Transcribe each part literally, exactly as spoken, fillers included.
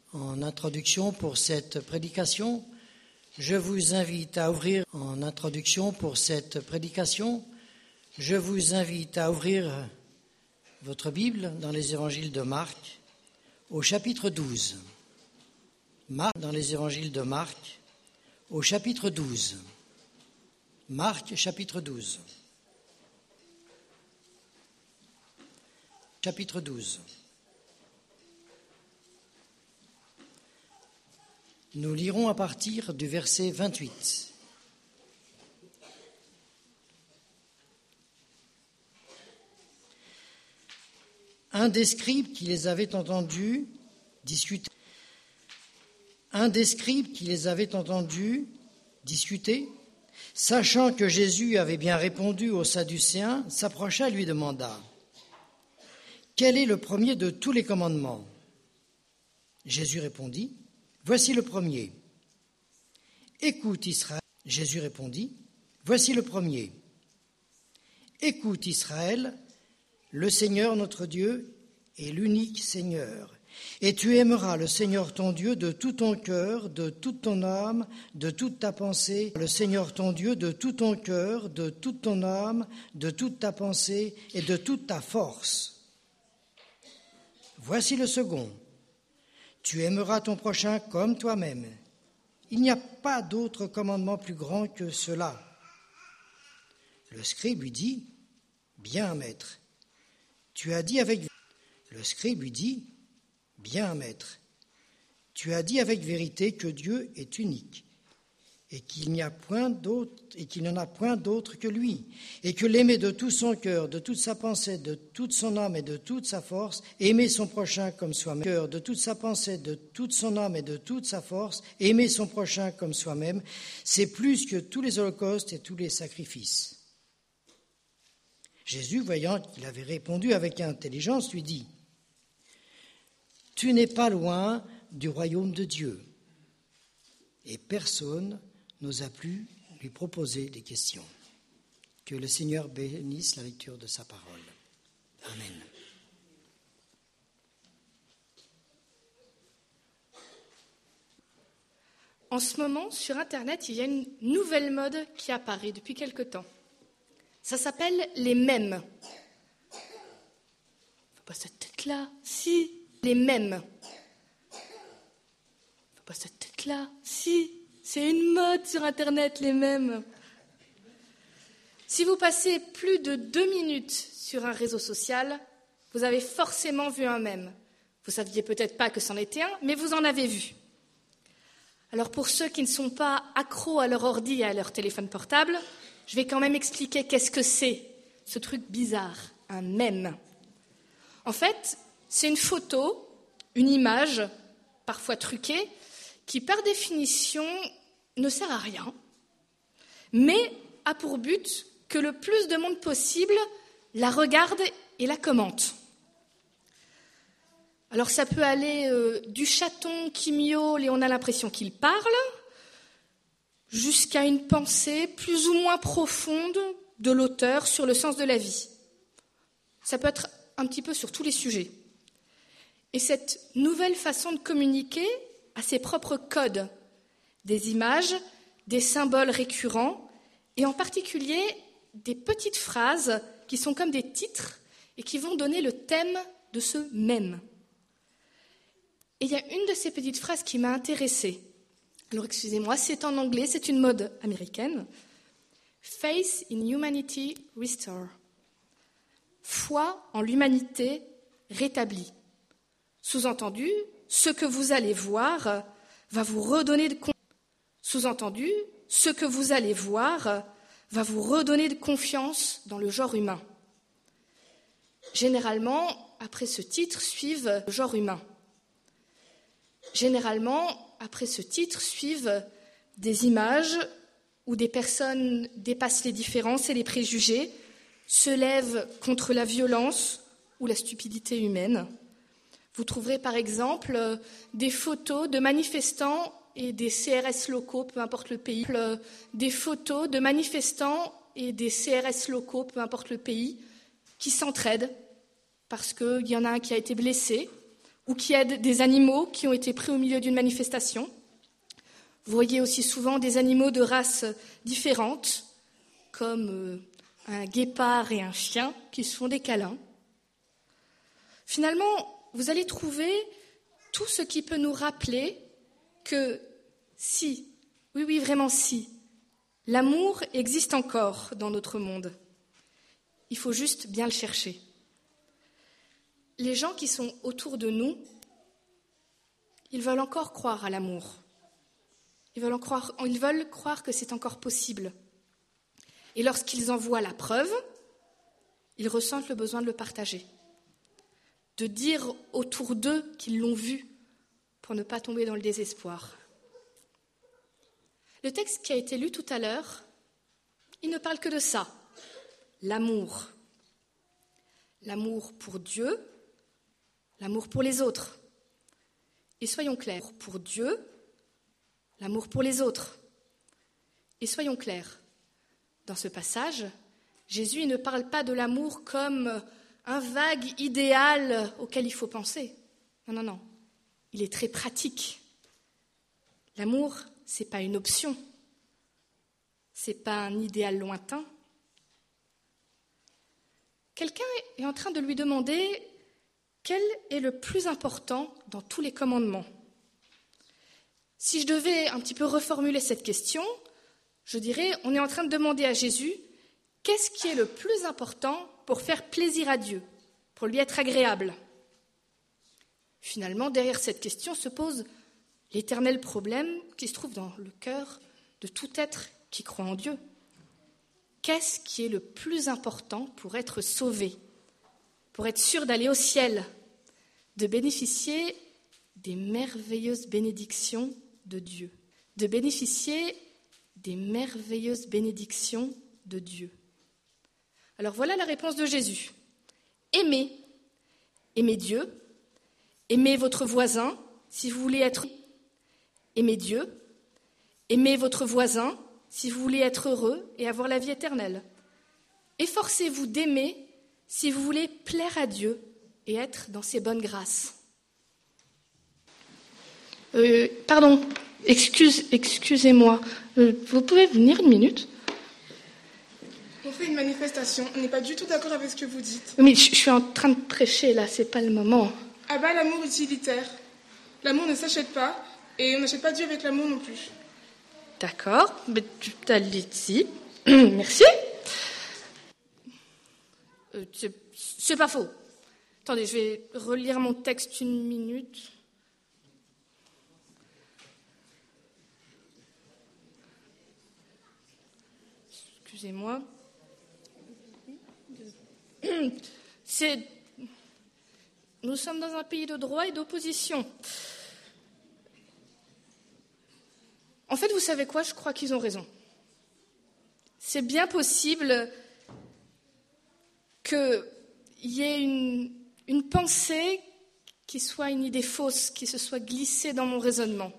En introduction pour cette prédication, je vous invite à ouvrir en introduction pour cette prédication, je vous invite à ouvrir votre Bible dans les évangiles de Marc au chapitre douze. Marc dans les évangiles de Marc au chapitre douze. Marc chapitre douze. Chapitre douze. Nous lirons à partir du verset vingt-huit. Un des scribes qui les avait entendus discuter, un des scribes qui les avait entendus discuter, sachant que Jésus avait bien répondu aux Sadducéens, s'approcha et lui demanda : quel est le premier de tous les commandements ? Jésus répondit : voici le premier. Écoute Israël. Jésus répondit : voici le premier. Écoute Israël, le Seigneur notre Dieu est l'unique Seigneur. Et tu aimeras le Seigneur ton Dieu de tout ton cœur, de toute ton âme, de toute ta pensée. Le Seigneur ton Dieu de tout ton cœur, de toute ton âme, de toute ta pensée et de toute ta force. Voici le second. Tu aimeras ton prochain comme toi-même. Il n'y a pas d'autre commandement plus grand que cela. Le scribe lui dit : bien, maître. Tu as dit avec Le scribe lui dit : bien, maître. Tu as dit avec vérité que Dieu est unique et qu'il n'y a point d'autre et qu'il n'y en a point d'autre que lui, et que l'aimer de tout son cœur, de toute sa pensée, de toute son âme et de toute sa force, aimer son prochain comme soi-même, cœur, de toute sa pensée, de toute son âme et de toute sa force, aimer son prochain comme soi-même, c'est plus que tous les holocaustes et tous les sacrifices. Jésus, voyant qu'il avait répondu avec intelligence, lui dit : tu n'es pas loin du royaume de Dieu. Et personne n'osa plus lui proposer des questions. Que le Seigneur bénisse la lecture de sa parole. Amen. En ce moment, sur Internet, il y a une nouvelle mode qui apparaît depuis quelque temps. Ça s'appelle les mèmes. Faut pas cette tête-là. Si, les mèmes. Faut pas cette tête-là. Si. C'est une mode sur Internet, les mèmes. Si vous passez plus de deux minutes sur un réseau social, vous avez forcément vu un mème. Vous ne saviez peut-être pas que c'en était un, mais vous en avez vu. Alors pour ceux qui ne sont pas accros à leur ordi et à leur téléphone portable, je vais quand même expliquer qu'est-ce que c'est, ce truc bizarre, un mème. En fait, c'est une photo, une image, parfois truquée, qui par définition ne sert à rien, mais a pour but que le plus de monde possible la regarde et la commente. Alors ça peut aller euh, du chaton qui miaule et on a l'impression qu'il parle, jusqu'à une pensée plus ou moins profonde de l'auteur sur le sens de la vie. Ça peut être un petit peu sur tous les sujets. Et cette nouvelle façon de communiquer a ses propres codes, des images, des symboles récurrents, et en particulier des petites phrases qui sont comme des titres et qui vont donner le thème de ce mème. Et il y a une de ces petites phrases qui m'a intéressée. Alors excusez-moi, c'est en anglais, c'est une mode américaine. Faith in humanity restore. Foi en l'humanité rétablie. Sous-entendu, ce que vous allez voir va vous redonner de confiance. Sous-entendu, ce que vous allez voir va vous redonner de confiance dans le genre humain. Généralement, après ce titre, suivent le genre humain. Généralement, après ce titre, suivent des images où des personnes dépassent les différences et les préjugés, se lèvent contre la violence ou la stupidité humaine. Vous trouverez par exemple des photos de manifestants et des C R S locaux, peu importe le pays, des photos de manifestants et des C R S locaux, peu importe le pays, qui s'entraident parce qu'il y en a un qui a été blessé ou qui aident des animaux qui ont été pris au milieu d'une manifestation. Vous voyez aussi souvent des animaux de races différentes, comme un guépard et un chien qui se font des câlins. Finalement, vous allez trouver tout ce qui peut nous rappeler que si, oui, oui, vraiment si, l'amour existe encore dans notre monde. Il faut juste bien le chercher. Les gens qui sont autour de nous, ils veulent encore croire à l'amour. Ils veulent, en croire, ils veulent croire que c'est encore possible. Et lorsqu'ils en voient la preuve, ils ressentent le besoin de le partager, de dire autour d'eux qu'ils l'ont vu pour ne pas tomber dans le désespoir. Le texte qui a été lu tout à l'heure, il ne parle que de ça, l'amour. L'amour pour Dieu, l'amour pour les autres. Et soyons clairs, pour Dieu, l'amour pour les autres. Et soyons clairs, dans ce passage, Jésus ne parle pas de l'amour comme un vague idéal auquel il faut penser. Non, non, non. Il est très pratique. L'amour, ce n'est pas une option. Ce n'est pas un idéal lointain. Quelqu'un est en train de lui demander quel est le plus important dans tous les commandements. Si je devais un petit peu reformuler cette question, je dirais, on est en train de demander à Jésus, qu'est-ce qui est le plus important pour faire plaisir à Dieu, pour lui être agréable ? Finalement, derrière cette question se pose l'éternel problème qui se trouve dans le cœur de tout être qui croit en Dieu. Qu'est-ce qui est le plus important pour être sauvé, pour être sûr d'aller au ciel, de bénéficier des merveilleuses bénédictions de Dieu, de bénéficier des merveilleuses bénédictions de Dieu. Alors voilà la réponse de Jésus. Aimez, aimez Dieu, aimez votre voisin, si vous voulez être... Aimez Dieu, aimez votre voisin, si vous voulez être heureux et avoir la vie éternelle. Efforcez-vous d'aimer si vous voulez plaire à Dieu et être dans ses bonnes grâces. Euh, pardon, excuse, excusez-moi, euh, vous pouvez venir une minute ? On fait une manifestation, on n'est pas du tout d'accord avec ce que vous dites. Mais je, je suis en train de prêcher là, c'est pas le moment. Ah bah l'amour utilitaire. L'amour ne s'achète pas et on n'achète pas Dieu avec l'amour non plus. D'accord, mais tu t'as dit. Merci. Euh, c'est, c'est pas faux. Attendez, je vais relire mon texte une minute. Excusez-moi. C'est... Nous sommes dans un pays de droit et d'opposition. En fait, vous savez quoi ? Je crois qu'ils ont raison. C'est bien possible qu'il y ait une, une pensée qui soit une idée fausse, qui se soit glissée dans mon raisonnement.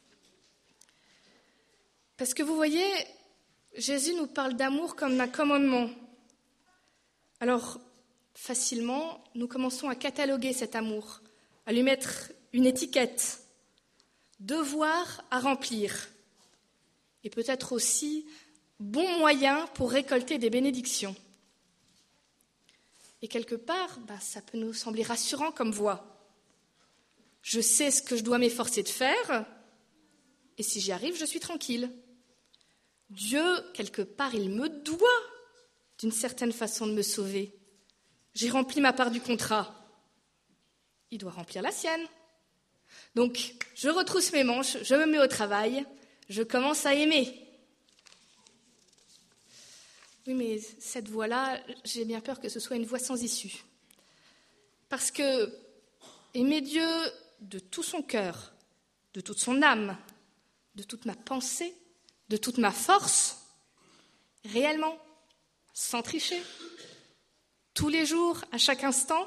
Parce que vous voyez, Jésus nous parle d'amour comme d'un commandement. Alors, facilement, nous commençons à cataloguer cet amour, à lui mettre une étiquette, devoir à remplir, et peut-être aussi bon moyen pour récolter des bénédictions. Et quelque part, bah, ça peut nous sembler rassurant comme voie. Je sais ce que je dois m'efforcer de faire, et si j'y arrive, je suis tranquille. Dieu, quelque part, il me doit, d'une certaine façon, de me sauver. J'ai rempli ma part du contrat. Il doit remplir la sienne. Donc, je retrousse mes manches, je me mets au travail, je commence à aimer. Oui, mais cette voie-là, j'ai bien peur que ce soit une voie sans issue. Parce que aimer Dieu de tout son cœur, de toute son âme, de toute ma pensée, de toute ma force, réellement, sans tricher, tous les jours, à chaque instant,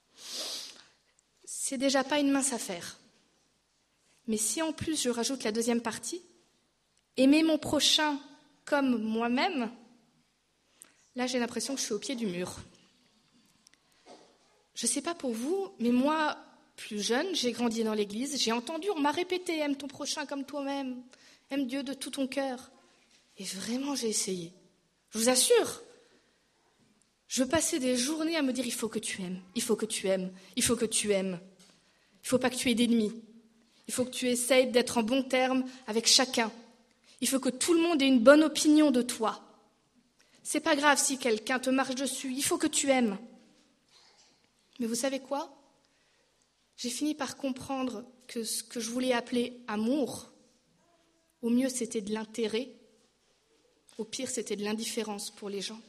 c'est déjà pas une mince affaire. Mais si en plus je rajoute la deuxième partie, aimer mon prochain comme moi-même, là j'ai l'impression que je suis au pied du mur. Je ne sais pas pour vous, mais moi, plus jeune, j'ai grandi dans l'église, j'ai entendu, on m'a répété, aime ton prochain comme toi-même, aime Dieu de tout ton cœur. Et vraiment, j'ai essayé. Je vous assure, je passais des journées à me dire, il faut que tu aimes, il faut que tu aimes, il faut que tu aimes. Il ne faut pas que tu aies d'ennemis. Il faut que tu essayes d'être en bon terme avec chacun. Il faut que tout le monde ait une bonne opinion de toi. C'est pas grave si quelqu'un te marche dessus, il faut que tu aimes. Mais vous savez quoi ? J'ai fini par comprendre que ce que je voulais appeler amour, au mieux c'était de l'intérêt, au pire c'était de l'indifférence pour les gens.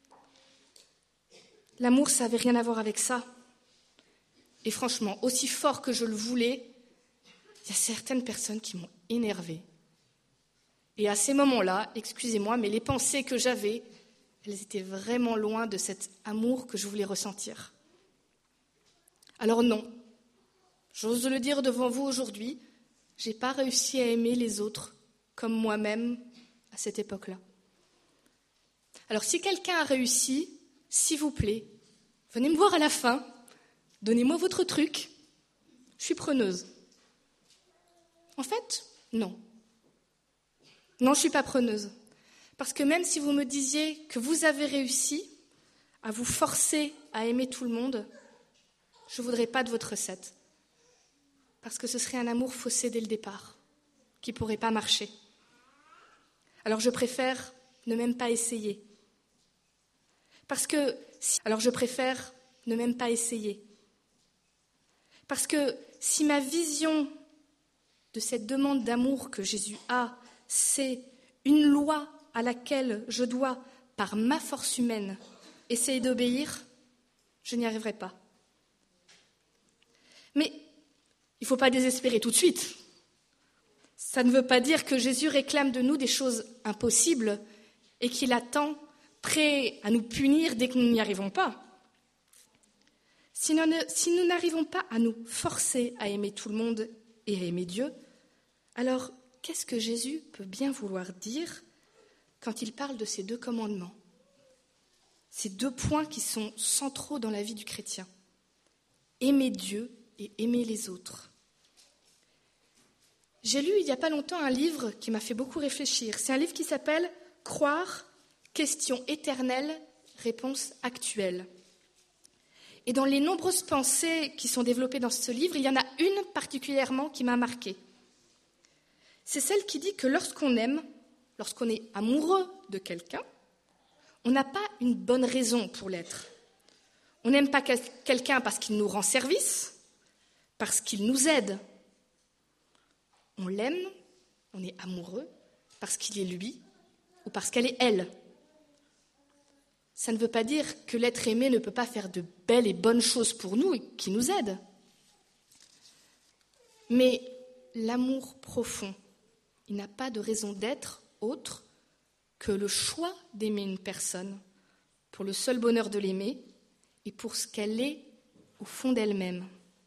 L'amour, ça n'avait rien à voir avec ça. Et franchement, aussi fort que je le voulais, il y a certaines personnes qui m'ont énervée. Et à ces moments-là, excusez-moi, mais les pensées que j'avais, elles étaient vraiment loin de cet amour que je voulais ressentir. Alors non, j'ose le dire devant vous aujourd'hui, je n'ai pas réussi à aimer les autres comme moi-même à cette époque-là. Alors si quelqu'un a réussi, s'il vous plaît, venez me voir à la fin, donnez-moi votre truc, je suis preneuse. En fait, non. Non, je ne suis pas preneuse. Parce que même si vous me disiez que vous avez réussi à vous forcer à aimer tout le monde, je ne voudrais pas de votre recette. Parce que ce serait un amour faussé dès le départ, qui ne pourrait pas marcher. Alors je préfère ne même pas essayer. Parce que, alors je préfère ne même pas essayer. Parce que si ma vision de cette demande d'amour que Jésus a, c'est une loi à laquelle je dois, par ma force humaine, essayer d'obéir, je n'y arriverai pas. Mais il ne faut pas désespérer tout de suite. Ça ne veut pas dire que Jésus réclame de nous des choses impossibles et qu'il attend, prêt à nous punir dès que nous n'y arrivons pas. Si nous, ne, si nous n'arrivons pas à nous forcer à aimer tout le monde et à aimer Dieu, alors qu'est-ce que Jésus peut bien vouloir dire quand il parle de ces deux commandements, ces deux points qui sont centraux dans la vie du chrétien? Aimer Dieu et aimer les autres. J'ai lu il n'y a pas longtemps un livre qui m'a fait beaucoup réfléchir. C'est un livre qui s'appelle « Croire, question éternelle, réponse actuelle ». Et dans les nombreuses pensées qui sont développées dans ce livre, il y en a une particulièrement qui m'a marquée. C'est celle qui dit que lorsqu'on aime, lorsqu'on est amoureux de quelqu'un, on n'a pas une bonne raison pour l'être. On n'aime pas quelqu'un parce qu'il nous rend service, parce qu'il nous aide. On l'aime, on est amoureux parce qu'il est lui ou parce qu'elle est elle. Ça ne veut pas dire que l'être aimé ne peut pas faire de belles et bonnes choses pour nous et qui nous aide. Mais l'amour profond, il n'a pas de raison d'être autre que le choix d'aimer une personne pour le seul bonheur de l'aimer et pour ce qu'elle est au fond d'elle-même.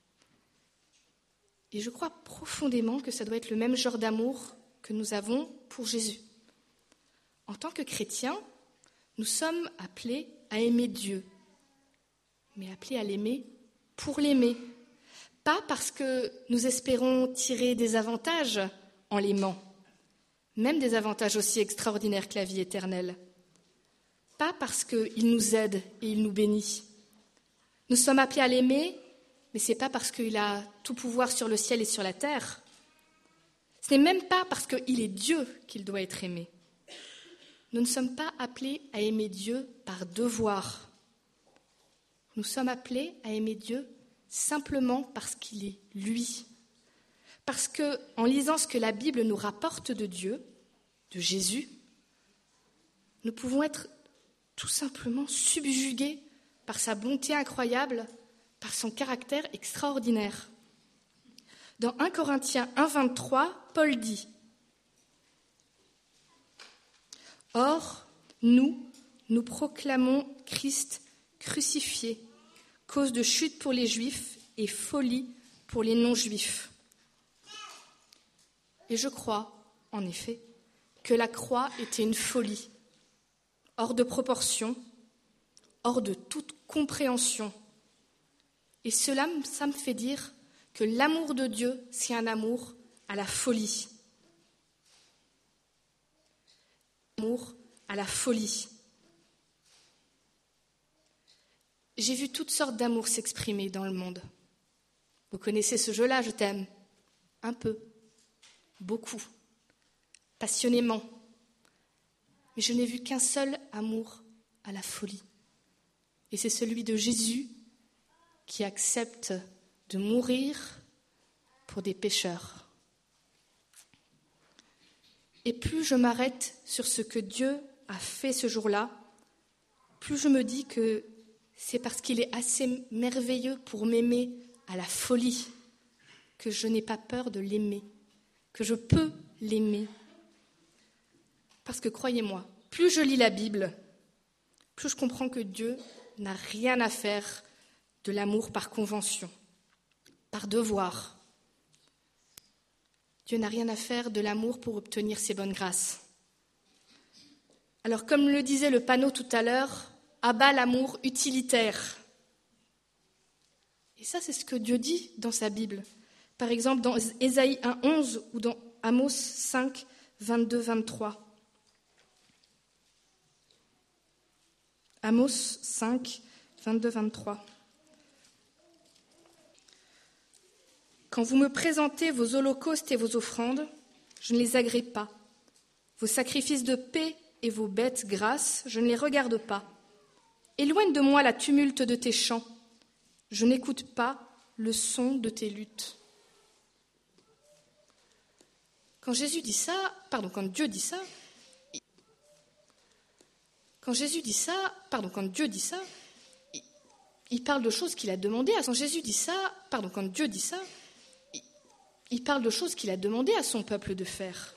Et je crois profondément que ça doit être le même genre d'amour que nous avons pour Jésus. En tant que chrétiens, nous sommes appelés à aimer Dieu, mais appelés à l'aimer pour l'aimer. Pas parce que nous espérons tirer des avantages en l'aimant, même des avantages aussi extraordinaires que la vie éternelle. Pas parce qu'il nous aide et il nous bénit. Nous sommes appelés à l'aimer, mais ce n'est pas parce qu'il a tout pouvoir sur le ciel et sur la terre. Ce n'est même pas parce qu'il est Dieu qu'il doit être aimé. Nous ne sommes pas appelés à aimer Dieu par devoir. Nous sommes appelés à aimer Dieu simplement parce qu'il est lui. Parce qu'en lisant ce que la Bible nous rapporte de Dieu, de Jésus, nous pouvons être tout simplement subjugués par sa bonté incroyable, par son caractère extraordinaire. Dans premier Corinthiens un, vingt-trois, Paul dit « Or, nous, nous proclamons Christ crucifié, cause de chute pour les Juifs et folie pour les non-Juifs. » Et je crois, en effet, que la croix était une folie, hors de proportion, hors de toute compréhension. Et cela, ça me fait dire que l'amour de Dieu, c'est un amour à la folie. Amour à la folie. J'ai vu toutes sortes d'amour s'exprimer dans le monde. Vous connaissez ce jeu-là, je t'aime. Un peu, beaucoup, passionnément. Mais je n'ai vu qu'un seul amour à la folie. Et c'est celui de Jésus qui accepte de mourir pour des pécheurs. Et plus je m'arrête sur ce que Dieu a fait ce jour-là, plus je me dis que c'est parce qu'il est assez merveilleux pour m'aimer à la folie que je n'ai pas peur de l'aimer, que je peux l'aimer. Parce que croyez-moi, plus je lis la Bible, plus je comprends que Dieu n'a rien à faire de l'amour par convention, par devoir. Dieu n'a rien à faire de l'amour pour obtenir ses bonnes grâces. Alors, comme le disait le panneau tout à l'heure, abat l'amour utilitaire. Et ça, c'est ce que Dieu dit dans sa Bible. Par exemple, dans Ésaïe un onze ou dans Amos cinq, vingt-deux vingt-trois. Amos cinq, vingt-deux vingt-trois. Quand vous me présentez vos holocaustes et vos offrandes, je ne les agrée pas. Vos sacrifices de paix et vos bêtes grasses, je ne les regarde pas. Éloigne de moi la tumulte de tes chants. Je n'écoute pas le son de tes luttes. Quand Jésus dit ça, pardon, quand Dieu dit ça, quand Jésus dit ça, pardon, quand Dieu dit ça, il parle de choses qu'il a demandées à son. Jésus dit ça, pardon, quand Dieu dit ça, il parle de choses qu'il a demandé à son peuple de faire.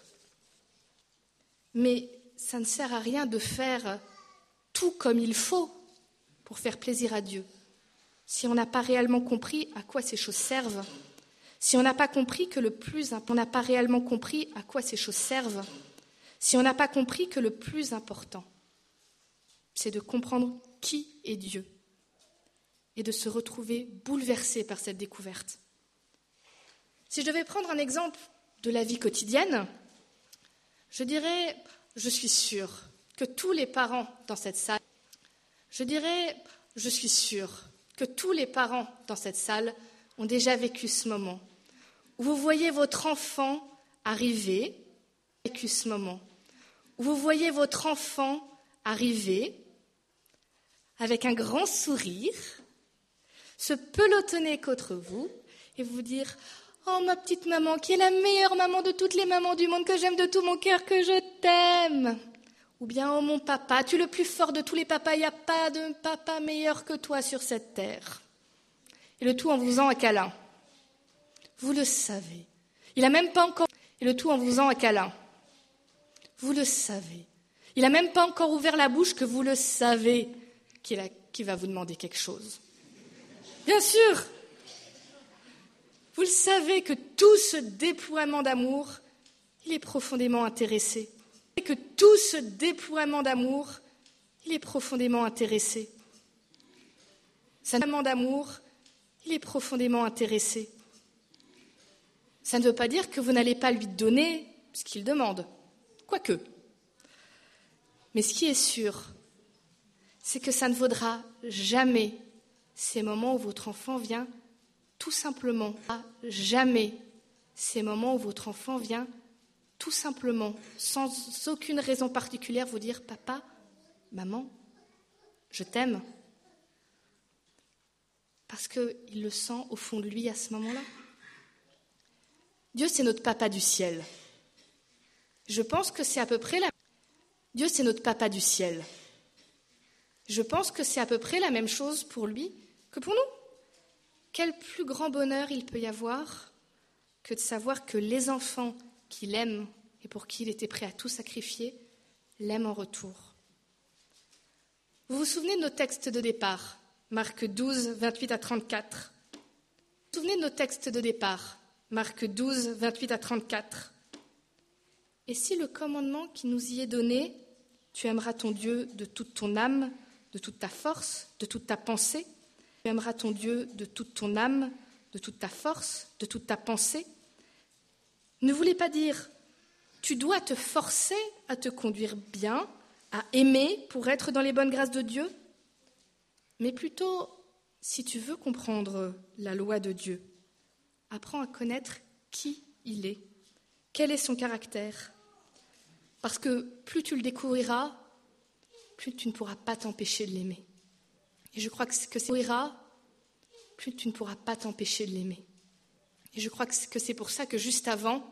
Mais ça ne sert à rien de faire tout comme il faut pour faire plaisir à Dieu. Si on n'a pas réellement compris à quoi ces choses servent, si on n'a pas compris que le plus on n'a pas réellement compris à quoi ces choses servent, si on n'a pas compris que le plus important, c'est de comprendre qui est Dieu et de se retrouver bouleversé par cette découverte. Si je devais prendre un exemple de la vie quotidienne, je dirais, je suis sûre que tous les parents dans cette salle, je dirais, je suis sûre que tous les parents dans cette salle ont déjà vécu ce moment où vous voyez votre enfant arriver, vécu ce moment où vous voyez votre enfant arriver avec un grand sourire, se pelotonner contre vous et vous dire « Oh, ma petite maman, qui est la meilleure maman de toutes les mamans du monde, que j'aime de tout mon cœur, que je t'aime !» Ou bien « Oh, mon papa, tu es le plus fort de tous les papas, il n'y a pas de papa meilleur que toi sur cette terre. » Et le tout en vous faisant un câlin. Vous le savez. Il n'a même pas encore... Et le tout en vous faisant un câlin. Vous le savez. Il n'a même pas encore ouvert la bouche que vous le savez qu'il a... qu'il va vous demander quelque chose. Bien sûr. Vous le savez que tout ce déploiement d'amour, il est profondément intéressé. Et que tout ce déploiement d'amour, il est profondément intéressé. Ce déploiement d'amour, il est profondément intéressé. Ça ne veut pas dire que vous n'allez pas lui donner ce qu'il demande, quoique. Mais ce qui est sûr, c'est que ça ne vaudra jamais ces moments où votre enfant vient tout simplement, jamais ces moments où votre enfant vient tout simplement, sans aucune raison particulière, vous dire « Papa, maman, je t'aime ». Parce qu'il le sent au fond de lui à ce moment-là. Dieu, c'est notre papa du ciel. Je pense que c'est à peu près la... Dieu, c'est notre papa du ciel. Je pense que c'est à peu près la même chose pour lui que pour nous. Quel plus grand bonheur il peut y avoir que de savoir que les enfants qu'il aime et pour qui il était prêt à tout sacrifier, l'aiment en retour. Vous vous souvenez de nos textes de départ, Marc douze, vingt-huit à trente-quatre. Vous vous souvenez de nos textes de départ, Marc douze, vingt-huit à trente-quatre. Et si le commandement qui nous y est donné, tu aimeras ton Dieu de toute ton âme, de toute ta force, de toute ta pensée, tu aimeras ton Dieu de toute ton âme, de toute ta force, de toute ta pensée, ne voulait pas dire « tu dois te forcer à te conduire bien, à aimer pour être dans les bonnes grâces de Dieu », mais plutôt « si tu veux comprendre la loi de Dieu, apprends à connaître qui il est, quel est son caractère, parce que plus tu le découvriras, plus tu ne pourras pas t'empêcher de l'aimer. Et je crois que c'est plus tu ne pourras pas t'empêcher de l'aimer. Et je crois que c'est pour ça que juste avant,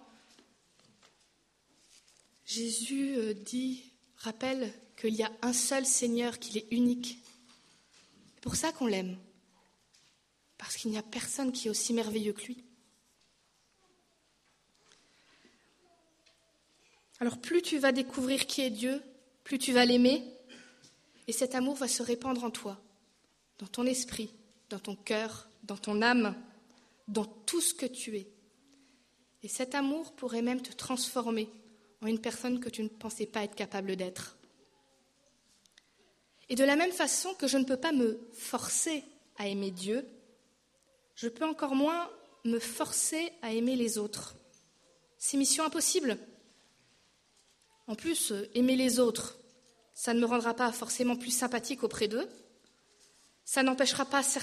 Jésus dit, rappelle qu'il y a un seul Seigneur, qu'il est unique. C'est pour ça qu'on l'aime, parce qu'il n'y a personne qui est aussi merveilleux que lui. Alors plus tu vas découvrir qui est Dieu, plus tu vas l'aimer, et cet amour va se répandre en toi, dans ton esprit, dans ton cœur, dans ton âme, dans tout ce que tu es. Et cet amour pourrait même te transformer en une personne que tu ne pensais pas être capable d'être. Et de la même façon que je ne peux pas me forcer à aimer Dieu, je peux encore moins me forcer à aimer les autres. C'est mission impossible. En plus, aimer les autres, ça ne me rendra pas forcément plus sympathique auprès d'eux. Ça n'empêchera pas